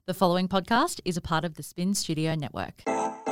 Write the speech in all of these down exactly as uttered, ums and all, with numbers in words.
The following podcast is a part of the Spin Studio Network.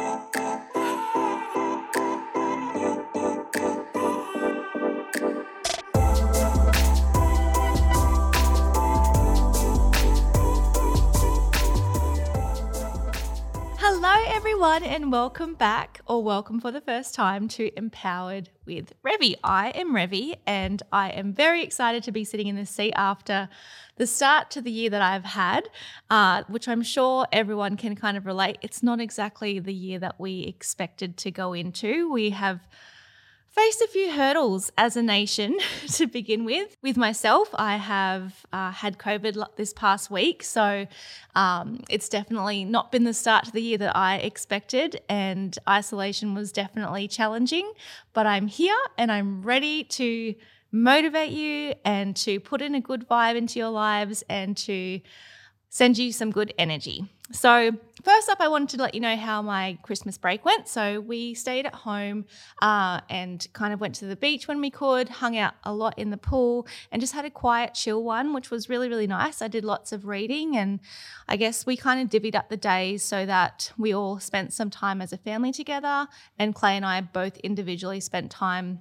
Hello everyone and welcome back, or welcome for the first time, to Empowered with Revie. I am Revie and I am very excited to be sitting in this seat after the start to the year that I've had, uh, which I'm sure everyone can kind of relate. It's not exactly the year that we expected to go into. We have faced a few hurdles as a nation to begin with. With myself, I have uh, had COVID this past week, so um, it's definitely not been the start to the year that I expected, and isolation was definitely challenging, but I'm here and I'm ready to motivate you and to put in a good vibe into your lives and to send you some good energy. So first up, I wanted to let you know how my Christmas break went. So we stayed at home uh, and kind of went to the beach when we could, hung out a lot in the pool and just had a quiet, chill one, which was really, really nice. I did lots of reading and I guess we kind of divvied up the days so that we all spent some time as a family together, and Clay and I both individually spent time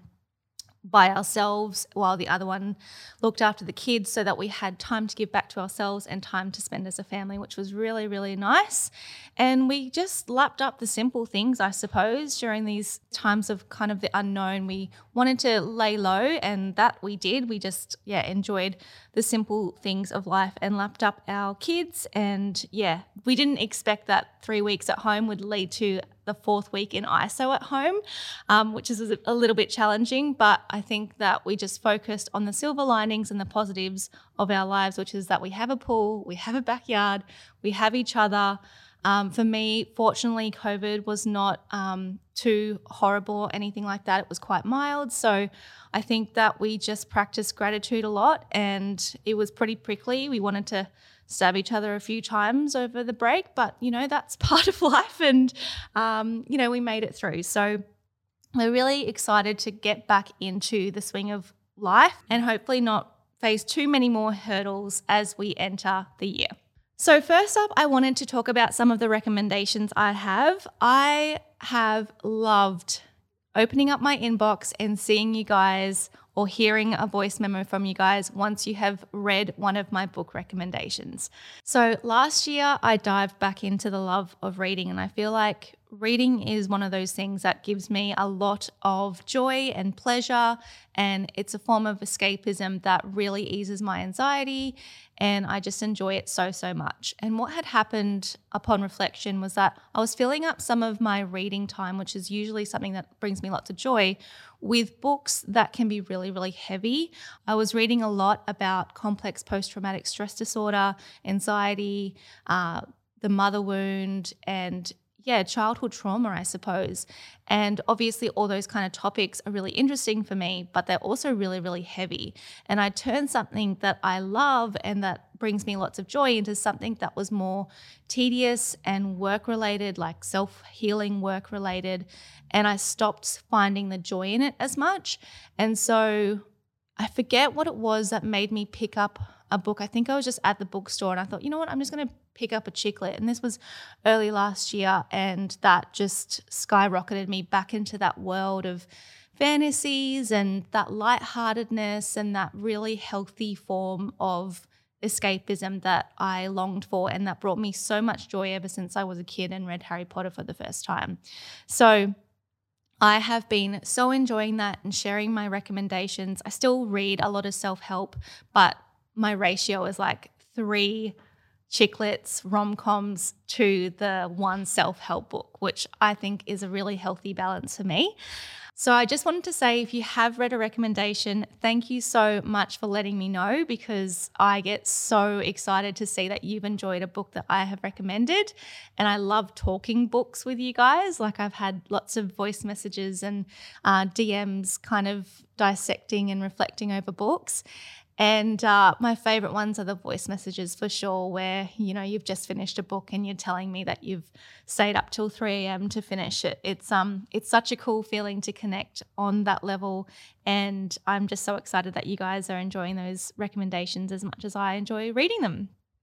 by ourselves while the other one looked after the kids, so that we had time to give back to ourselves and time to spend as a family, which was really, really nice. And we just lapped up the simple things, I suppose, during these times of kind of the unknown. We wanted to lay low, and that we did. We just, yeah, enjoyed the simple things of life and lapped up our kids. And yeah, we didn't expect that three weeks at home would lead to the fourth week in I S O at home, um, which is a little bit challenging, but I think that we just focused on the silver linings and the positives of our lives, which is that we have a pool, we have a backyard, we have each other. Um, for me, fortunately, COVID was not um, too horrible or anything like that. It was quite mild. So I think that we just practiced gratitude a lot, and it was pretty prickly. We wanted to stab each other a few times over the break, but, you know, that's part of life, and, um, you know, we made it through. So we're really excited to get back into the swing of life and hopefully not face too many more hurdles as we enter the year. So first up, I wanted to talk about some of the recommendations I have. I have loved opening up my inbox and seeing you guys, or hearing a voice memo from you guys once you have read one of my book recommendations. So last year I dived back into the love of reading, and I feel like reading is one of those things that gives me a lot of joy and pleasure, and it's a form of escapism that really eases my anxiety, and I just enjoy it so, so much. And what had happened upon reflection was that I was filling up some of my reading time, which is usually something that brings me lots of joy, with books that can be really, really heavy. I was reading a lot about complex post-traumatic stress disorder, anxiety, uh, the mother wound, and yeah, childhood trauma, I suppose. And obviously all those kind of topics are really interesting for me, but they're also really, really heavy. And I turned something that I love and that brings me lots of joy into something that was more tedious and work-related, like self-healing work-related. And I stopped finding the joy in it as much. And so I forget what it was that made me pick up a book. I think I was just at the bookstore and I thought, you know what, I'm just going to pick up a chick lit. And this was early last year, and that just skyrocketed me back into that world of fantasies and that lightheartedness and that really healthy form of escapism that I longed for, and that brought me so much joy ever since I was a kid and read Harry Potter for the first time. So I have been so enjoying that and sharing my recommendations. I still read a lot of self-help, but my ratio is like three chick lits, rom-coms to the one self-help book, which I think is a really healthy balance for me. So I just wanted to say, if you have read a recommendation, thank you so much for letting me know, because I get so excited to see that you've enjoyed a book that I have recommended. And I love talking books with you guys. Like, I've had lots of voice messages and uh, D Ms kind of dissecting and reflecting over books. And uh, my favorite ones are the voice messages for sure, where, you know, you've just finished a book and you're telling me that you've stayed up till three a.m. to finish it. It's um, it's such a cool feeling to connect on that level. And I'm just so excited that you guys are enjoying those recommendations as much as I enjoy reading them.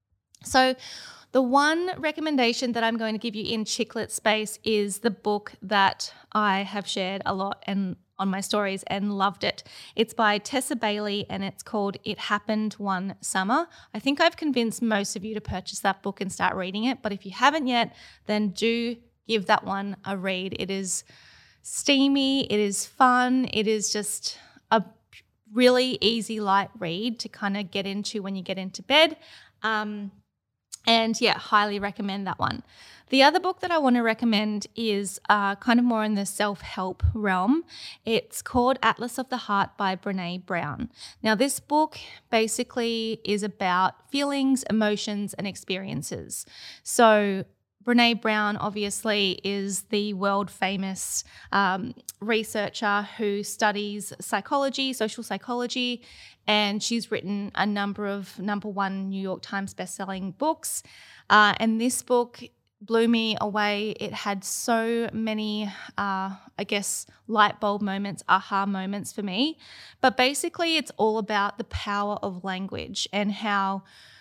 So the one recommendation that I'm going to give you in chicklet space is the book that I have shared a lot and on my stories and loved it. It's by Tessa Bailey and it's called It Happened One Summer. I think I've convinced most of you to purchase that book and start reading it, but if you haven't yet, then do give that one a read. It is steamy, it is fun, it is just a really easy, light read to kind of get into when you get into bed. Um, and yeah, highly recommend that one. The other book that I want to recommend is uh, kind of more in the self-help realm. It's called Atlas of the Heart by Brené Brown. Now, this book basically is about feelings, emotions, and experiences. So Brené Brown obviously is the world famous um, researcher who studies psychology, social psychology, and she's written a number of number one New York Times bestselling books. Uh, and this book blew me away. It had so many, uh, I guess, light bulb moments, aha moments for me. But basically, it's all about the power of language and how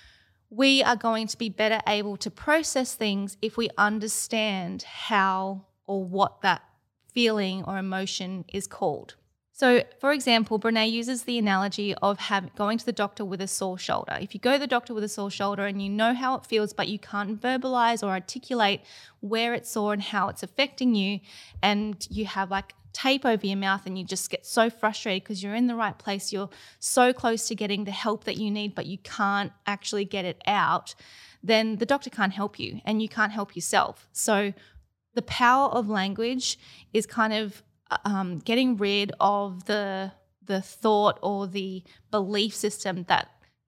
we are going to be better able to process things if we understand how or what that feeling or emotion is called. So, for example, Brené uses the analogy of have, going to the doctor with a sore shoulder. If you go to the doctor with a sore shoulder and you know how it feels, but you can't verbalize or articulate where it's sore and how it's affecting you, and you have like tape over your mouth and you just get so frustrated because you're in the right place, you're so close to getting the help that you need, but you can't actually get it out, then the doctor can't help you and you can't help yourself. So the power of language is kind of um, getting rid of the the thought or the belief system that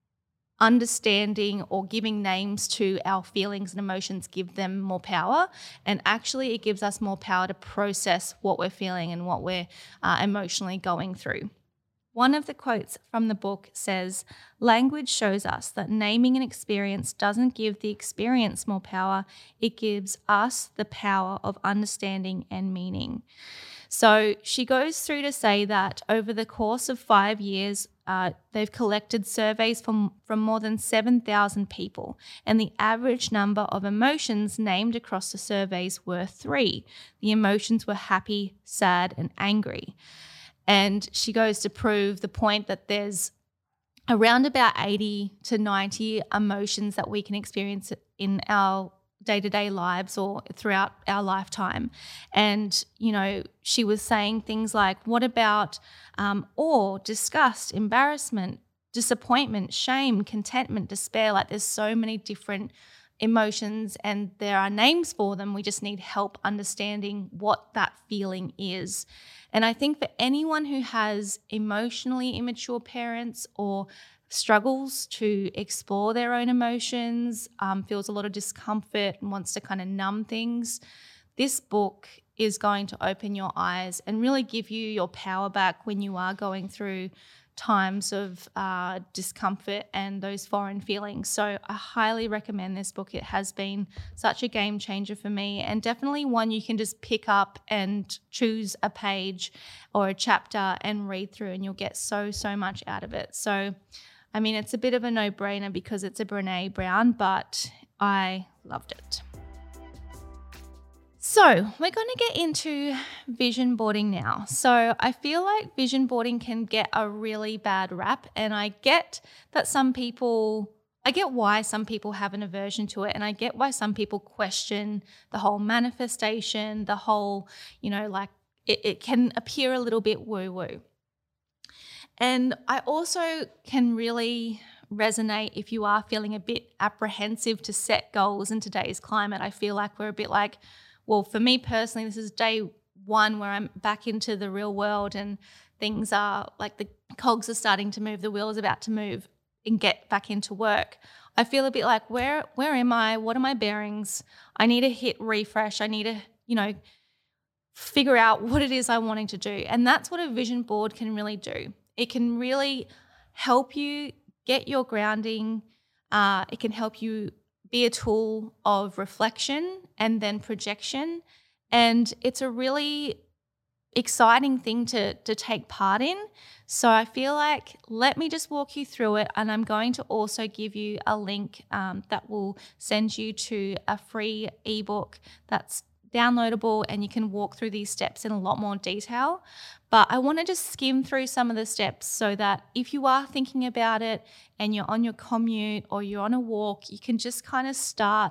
understanding or giving names to our feelings and emotions give them more power, and actually it gives us more power to process what we're feeling and what we're uh, emotionally going through. One of the quotes from the book says, "Language shows us that naming an experience doesn't give the experience more power, it gives us the power of understanding and meaning." So she goes through to say that over the course of five years, uh, they've collected surveys from, from more than seven thousand people, and the average number of emotions named across the surveys were three. The emotions were happy, sad, and angry. And she goes to prove the point that there's around about eighty to ninety emotions that we can experience in our day-to-day lives or throughout our lifetime. And, you know, she was saying things like, what about um, awe, disgust, embarrassment, disappointment, shame, contentment, despair? Like there's so many different emotions and there are names for them. We just need help understanding what that feeling is. And I think for anyone who has emotionally immature parents or struggles to explore their own emotions, um, feels a lot of discomfort and wants to kind of numb things, this book is going to open your eyes and really give you your power back when you are going through times of uh, discomfort and those foreign feelings. So I highly recommend this book. It has been such a game changer for me, and definitely one you can just pick up and choose a page or a chapter and read through, and you'll get so, so much out of it. So I mean, it's a bit of a no-brainer because it's a Brené Brown, but I loved it. So we're going to get into vision boarding now. So I feel like vision boarding can get a really bad rap, and I get that some people, I get why some people have an aversion to it, and I get why some people question the whole manifestation, the whole, you know, like it, it can appear a little bit woo-woo. And I also can really resonate if you are feeling a bit apprehensive to set goals in today's climate. I feel like we're a bit like, well, for me personally, this is day one where I'm back into the real world and things are like the cogs are starting to move, the wheel is about to move and get back into work. I feel a bit like, where where am I? What are my bearings? I need to hit refresh. I need to, you know, figure out what it is I'm wanting to do. And that's what a vision board can really do. It can really help you get your grounding. Uh, it can help you be a tool of reflection and then projection. And it's a really exciting thing to, to take part in. So I feel like let me just walk you through it, and I'm going to also give you a link um, that will send you to a free ebook that's downloadable, and you can walk through these steps in a lot more detail. But I want to just skim through some of the steps so that if you are thinking about it and you're on your commute or you're on a walk, you can just kind of start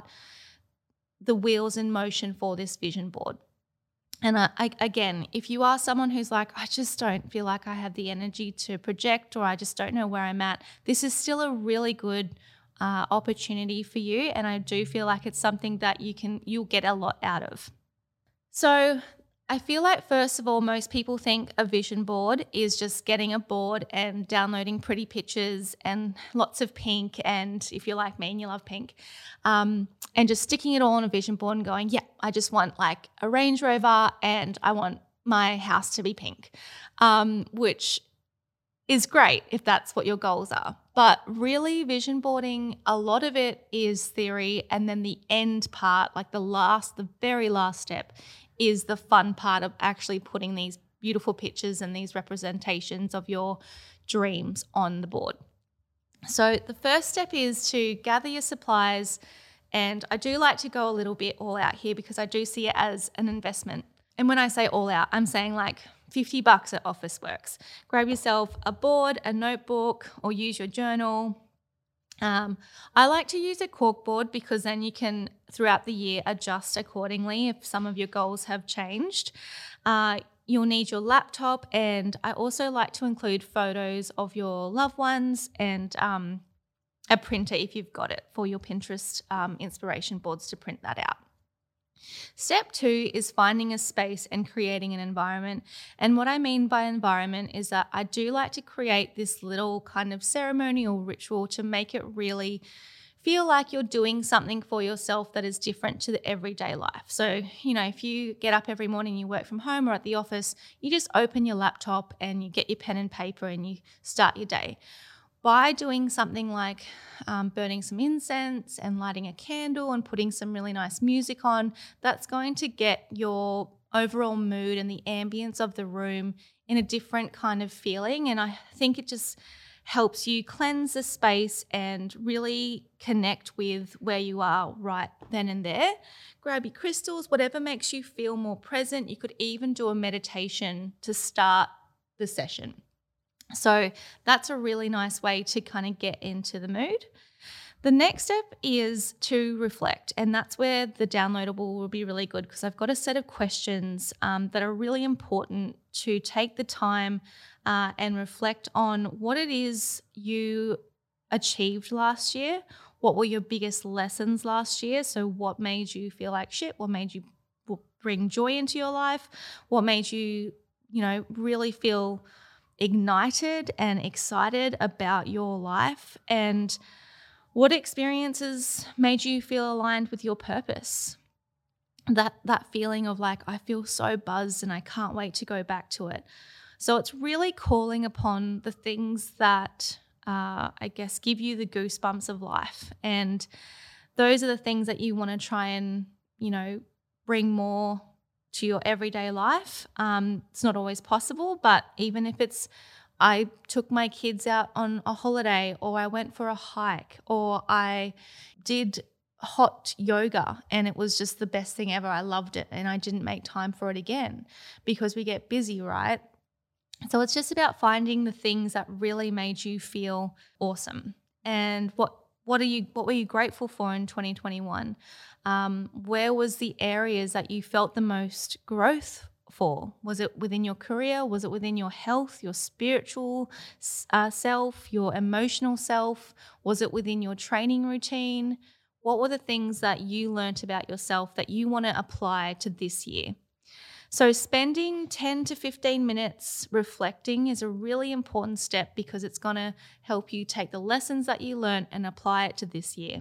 the wheels in motion for this vision board. And I, I, again, if you are someone who's like, I just don't feel like I have the energy to project, or I just don't know where I'm at, this is still a really good uh, opportunity for you. And I do feel like it's something that you can, you'll get a lot out of. So I feel like, first of all, most people think a vision board is just getting a board and downloading pretty pictures and lots of pink, and if you're like me and you love pink, um, and just sticking it all on a vision board and going, yeah, I just want like a Range Rover and I want my house to be pink, um, which is great if that's what your goals are. But really, vision boarding, a lot of it is theory, and then the end part, like the last, the very last step, is the fun part of actually putting these beautiful pictures and these representations of your dreams on the board. So the first step is to gather your supplies, and I do like to go a little bit all out here because I do see it as an investment. And when I say all out, I'm saying like fifty bucks at Officeworks. Grab yourself a board, a notebook, or use your journal. Um, I like to use a corkboard because then you can, throughout the year, adjust accordingly if some of your goals have changed. Uh, you'll need your laptop, and I also like to include photos of your loved ones and um, a printer if you've got it for your Pinterest um, inspiration boards to print that out. Step two is finding a space and creating an environment. And what I mean by environment is that I do like to create this little kind of ceremony or ritual to make it really feel like you're doing something for yourself that is different to the everyday life. So, you know, if you get up every morning, you work from home or at the office, you just open your laptop and you get your pen and paper and you start your day. By doing something like um, burning some incense and lighting a candle and putting some really nice music on, that's going to get your overall mood and the ambience of the room in a different kind of feeling. And I think it just helps you cleanse the space and really connect with where you are right then and there. Grab your crystals, whatever makes you feel more present. You could even do a meditation to start the session. So that's a really nice way to kind of get into the mood. The next step is to reflect, and that's where the downloadable will be really good because I've got a set of questions um, that are really important to take the time uh, and reflect on what it is you achieved last year, what were your biggest lessons last year, so what made you feel like shit, what made you bring joy into your life, what made you, you know, really feel ignited and excited about your life, and what experiences made you feel aligned with your purpose. That that feeling of like, I feel so buzzed and I can't wait to go back to it. So it's really calling upon the things that uh, I guess give you the goosebumps of life, and those are the things that you want to try and, you know, bring more to your everyday life. Um, it's not always possible, but even if it's, I took my kids out on a holiday, or I went for a hike, or I did hot yoga and it was just the best thing ever. I loved it and I didn't make time for it again because we get busy, right? So it's just about finding the things that really made you feel awesome. And what what are you what were you grateful for in twenty twenty-one? Um, where was the areas that you felt the most growth for? Was it within your career? Was it within your health, your spiritual uh, self, your emotional self? Was it within your training routine? What were the things that you learnt about yourself that you want to apply to this year? So spending ten to fifteen minutes reflecting is a really important step because it's going to help you take the lessons that you learned and apply it to this year.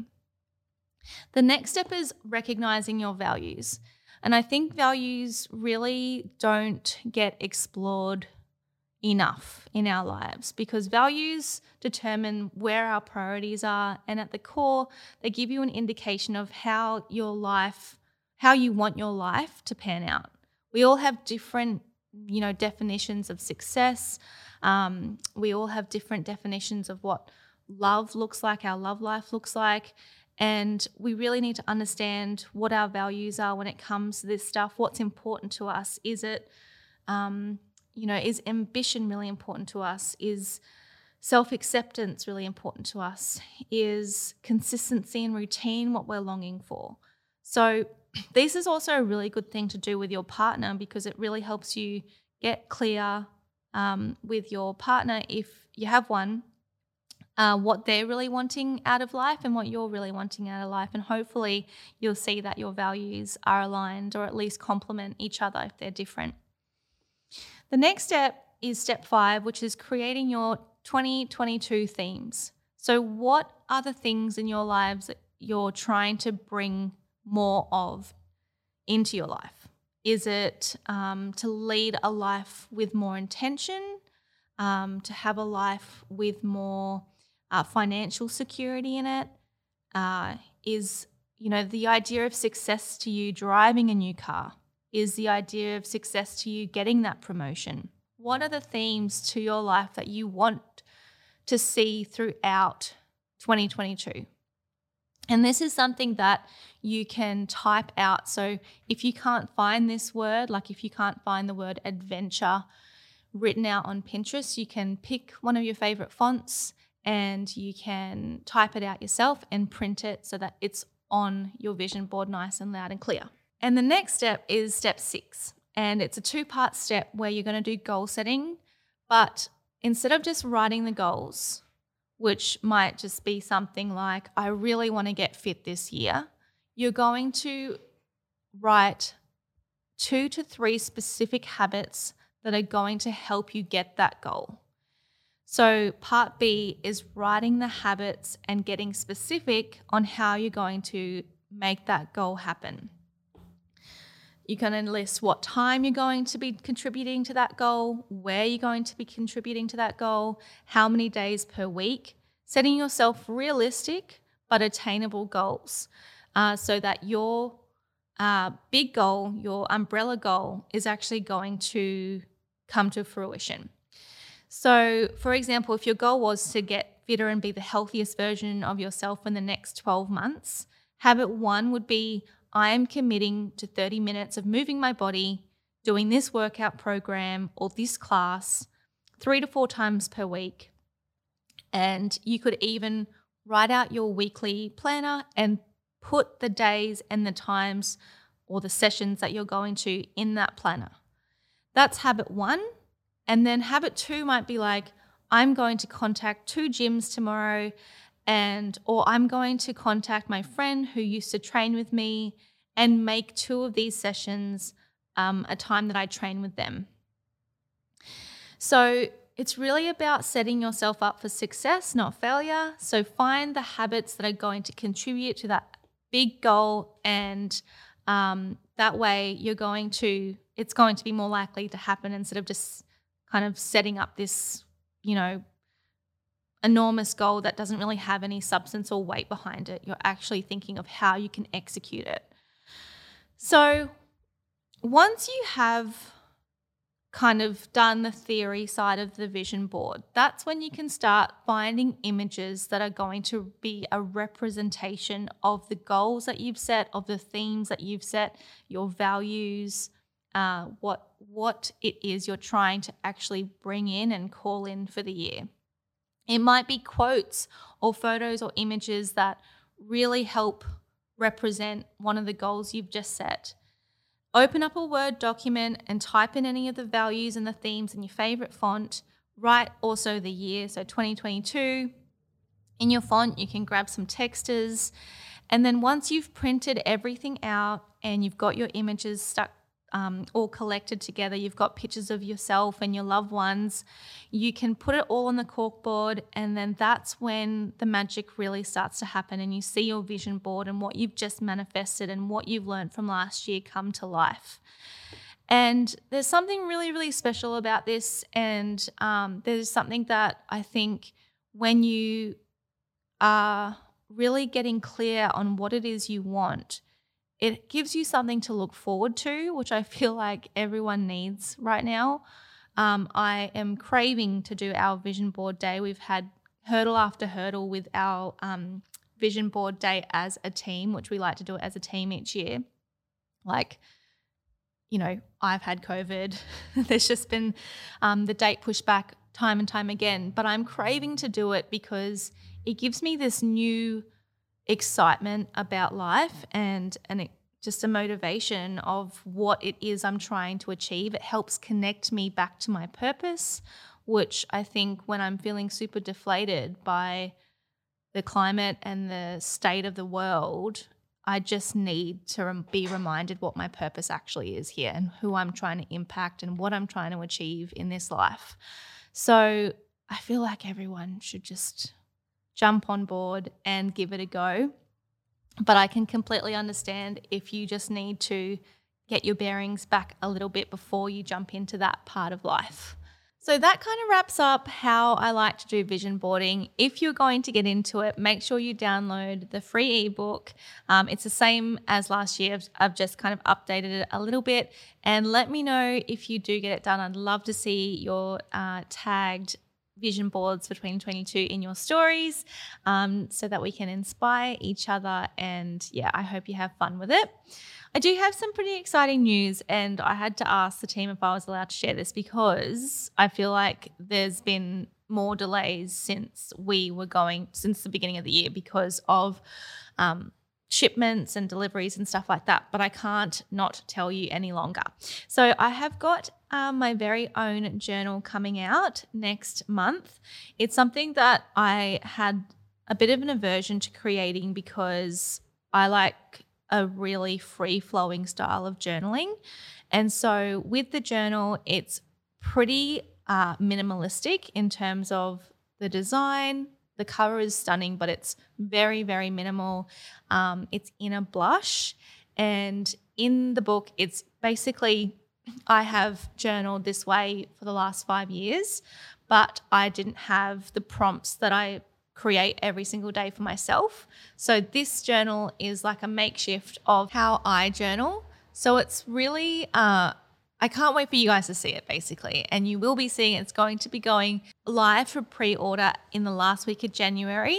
The next step is recognizing your values. And I think values really don't get explored enough in our lives because values determine where our priorities are, and at the core, they give you an indication of how your life, how you want your life to pan out. We all have different you know, definitions of success. Um, we all have different definitions of what love looks like, our love life looks like. And we really need to understand what our values are when it comes to this stuff. What's important to us? Is it, um, you know, is ambition really important to us? Is self-acceptance really important to us? Is consistency and routine what we're longing for? So this is also a really good thing to do with your partner, because it really helps you get clear um, with your partner, if you have one, Uh, what they're really wanting out of life and what you're really wanting out of life. And hopefully you'll see that your values are aligned, or at least complement each other if they're different. The next step is step five, which is creating your twenty twenty-two themes. So what are the things in your lives that you're trying to bring more of into your life? Is it um, to lead a life with more intention, um, to have a life with more Uh, financial security in it? Uh, is, you know, the idea of success to you driving a new car? Is the idea of success to you getting that promotion? What are the themes to your life that you want to see throughout twenty twenty-two? And this is something that you can type out. So if you can't find this word, like if you can't find the word adventure written out on Pinterest, you can pick one of your favorite fonts and you can type it out yourself and print it so that it's on your vision board nice and loud and clear. And the next step is step six. And it's a two-part step where you're going to do goal setting, but instead of just writing the goals, which might just be something like, I really want to get fit this year, you're going to write two to three specific habits that are going to help you get that goal. So part B is writing the habits and getting specific on how you're going to make that goal happen. You're going to list what time you're going to be contributing to that goal, where you're going to be contributing to that goal, how many days per week, setting yourself realistic but attainable goals uh, so that your uh, big goal, your umbrella goal, is actually going to come to fruition. So, for example, if your goal was to get fitter and be the healthiest version of yourself in the next twelve months, habit one would be, I am committing to thirty minutes of moving my body, doing this workout program or this class three to four times per week. And you could even write out your weekly planner and put the days and the times or the sessions that you're going to in that planner. That's habit one. And then habit two might be like, I'm going to contact two gyms tomorrow, and or I'm going to contact my friend who used to train with me and make two of these sessions um, a time that I train with them. So it's really about setting yourself up for success, not failure. So find the habits that are going to contribute to that big goal, and um, that way you're going to, it's going to be more likely to happen instead of just kind of setting up this, you know, enormous goal that doesn't really have any substance or weight behind it. You're actually thinking of how you can execute it. So once you have kind of done the theory side of the vision board, that's when you can start finding images that are going to be a representation of the goals that you've set, of the themes that you've set, your values, uh, what what it is you're trying to actually bring in and call in for the year. It might be quotes or photos or images that really help represent one of the goals you've just set. Open up a Word document and type in any of the values and the themes in your favorite font. Write also the year, so twenty twenty-two. In your font, you can grab some texters. And then once you've printed everything out and you've got your images stuck Um, all collected together, you've got pictures of yourself and your loved ones, you can put it all on the corkboard, and then that's when the magic really starts to happen and you see your vision board and what you've just manifested and what you've learned from last year come to life. And there's something really, really special about this, and um, there's something that I think when you are really getting clear on what it is you want, it gives you something to look forward to, which I feel like everyone needs right now. Um, I am craving to do our vision board day. We've had hurdle after hurdle with our um, vision board day as a team, which we like to do it as a team each year. Like, you know, I've had COVID. There's just been um, the date pushed back time and time again, but I'm craving to do it because it gives me this new excitement about life and and it, just a motivation of what it is I'm trying to achieve. It helps connect me back to my purpose, which I think when I'm feeling super deflated by the climate and the state of the world, I just need to rem- be reminded what my purpose actually is here and who I'm trying to impact and what I'm trying to achieve in this life. So I feel like everyone should just jump on board and give it a go. But I can completely understand if you just need to get your bearings back a little bit before you jump into that part of life. So that kind of wraps up how I like to do vision boarding. If you're going to get into it, make sure you download the free ebook. Um, it's the same as last year. I've, I've just kind of updated it a little bit. And let me know if you do get it done. I'd love to see your uh, tagged vision boards for twenty twenty-two in your stories um, so that we can inspire each other. And yeah, I hope you have fun with it. I do have some pretty exciting news, and I had to ask the team if I was allowed to share this because I feel like there's been more delays since we were going, since the beginning of the year because of um, shipments and deliveries and stuff like that, but I can't not tell you any longer. So I have got um, my very own journal coming out next month. It's something that I had a bit of an aversion to creating because I like a really free-flowing style of journaling. And so with the journal, it's pretty uh, minimalistic in terms of the design. The cover is stunning, but it's very, very minimal. Um, it's in a blush. And in the book, it's basically, I have journaled this way for the last five years, but I didn't have the prompts that I create every single day for myself. So this journal is like a makeshift of how I journal. So it's really, uh, I can't wait for you guys to see it basically. And you will be seeing it. It's going to be going live for pre-order in the last week of January.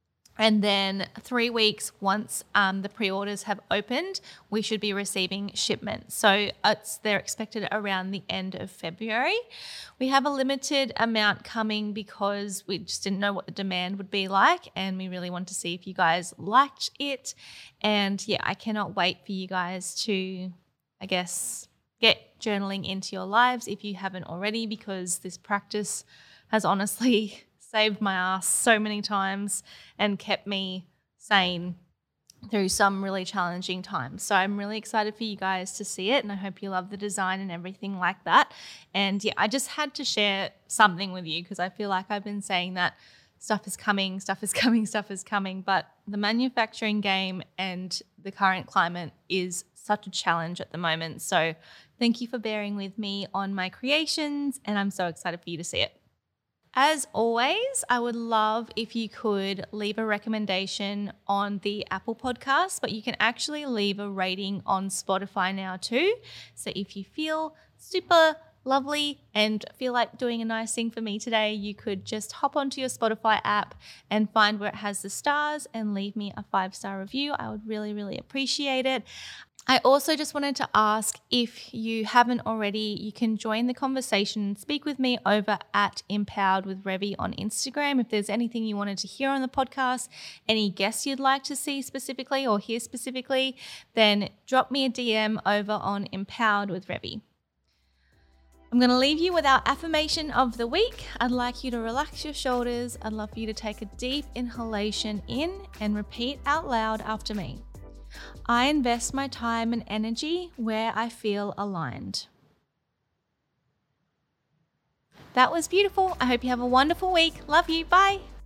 And then three weeks once um, the pre-orders have opened, we should be receiving shipments. So it's, they're expected around the end of February. We have a limited amount coming because we just didn't know what the demand would be like, and we really want to see if you guys liked it. And yeah, I cannot wait for you guys to, I guess, get journaling into your lives if you haven't already, because this practice has honestly saved my ass so many times and kept me sane through some really challenging times. So I'm really excited for you guys to see it, and I hope you love the design and everything like that. And yeah, I just had to share something with you because I feel like I've been saying that stuff is coming, stuff is coming, stuff is coming, but the manufacturing game and the current climate is such a challenge at the moment. So thank you for bearing with me on my creations, and I'm so excited for you to see it. As always, I would love if you could leave a recommendation on the Apple Podcast, but you can actually leave a rating on Spotify now too. So if you feel super lovely and feel like doing a nice thing for me today, you could just hop onto your Spotify app and find where it has the stars and leave me a five-star review. I would really, really appreciate it. I also just wanted to ask, if you haven't already, you can join the conversation and speak with me over at Empowered with Revie on Instagram. If there's anything you wanted to hear on the podcast, any guests you'd like to see specifically or hear specifically, then drop me a D M over on Empowered with Revie. I'm going to leave you with our affirmation of the week. I'd like you to relax your shoulders. I'd love for you to take a deep inhalation in and repeat out loud after me. I invest my time and energy where I feel aligned. That was beautiful. I hope you have a wonderful week. Love you. Bye.